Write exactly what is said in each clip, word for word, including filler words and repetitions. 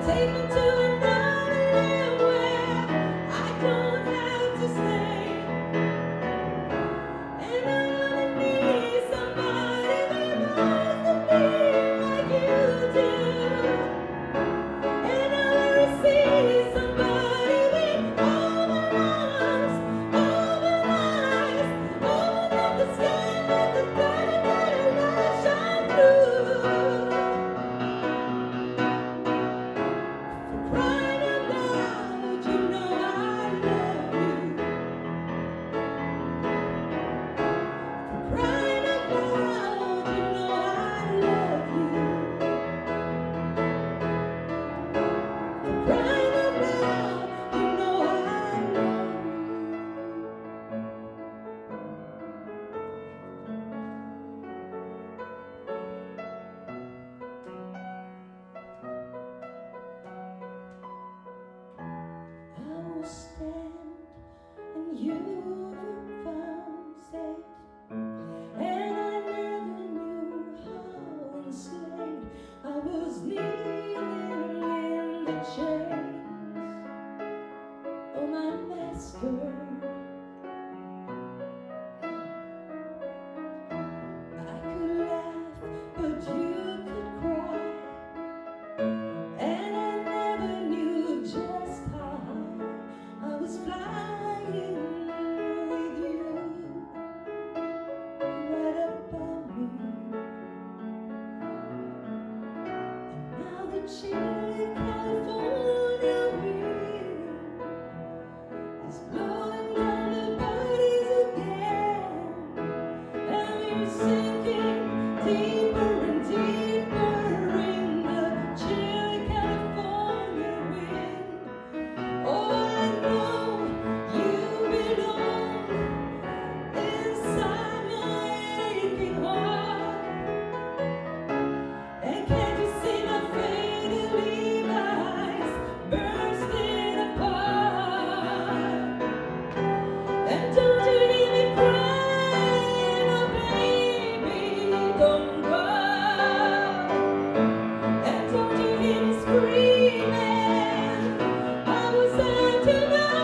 Take me to another land where I don't have to stay. And I only need somebody that loves me like you do. And I will receive somebody with open arms, open eyes, open up the sky, let the bright light of love shine through. Crying out loud, you know I love you. Crying out loud, you know I love you. Crying out loud, you know I love you. I will stand and you will found safe. And I never knew how enslaved I was, kneeling in the chains. Oh, my master, I could laugh, but you could cry. And I never knew just how high I was flying with you right above me. And now the chilly California wind is blowing down the bodies again, and we're sinking deeper and deeper in the chilly California wind. Oh, I know you belong inside my aching heart. And can't you see my faded Levi's bursting apart? And don't you hear me crying, oh baby, don't go. And don't you hear me screaming, I was there to know.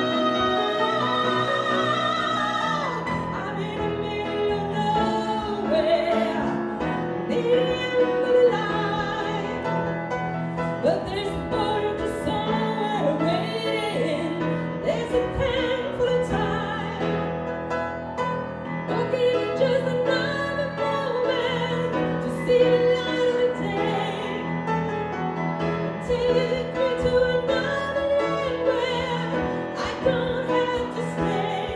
I'm in the middle of nowhere, needing you alive. But there's a boat just somewhere waiting. There's a tank full of time. Oh, give me just another moment to see the light of the day. Take me to another land where I don't have to stay.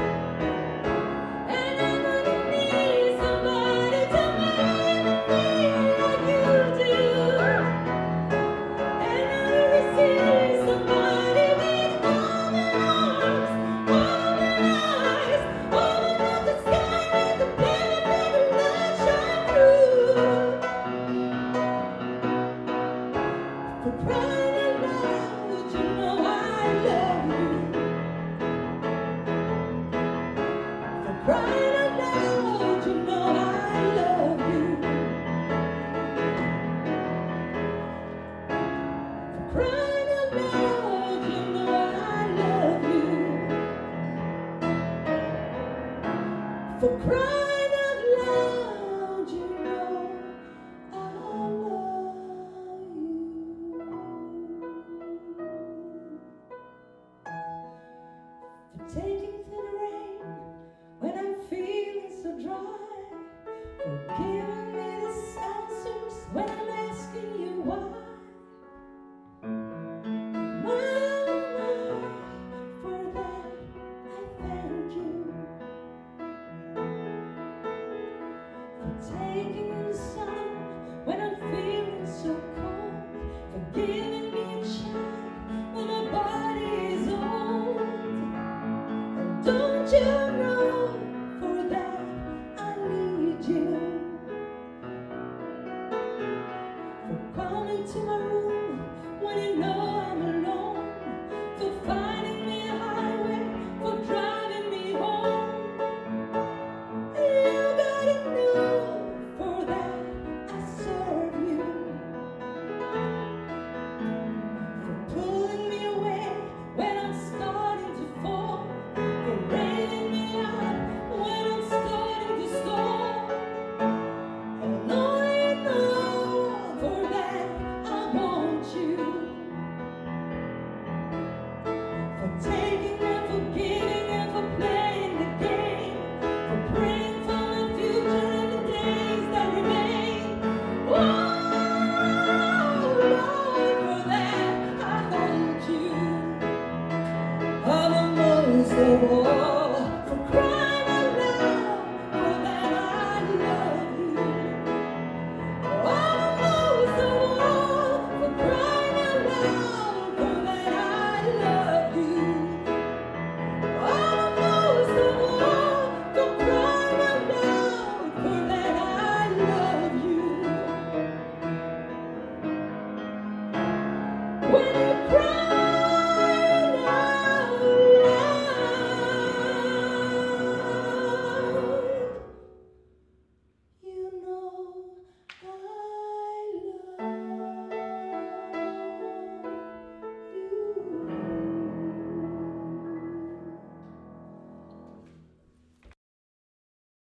And I'm gonna need somebody to make me feel like you do. And I will receive somebody with open arms, open eyes, open up the sky, let the bright light of love shine through. For crying out loud, you know I love you. For crying out loud, you know I love you. For crying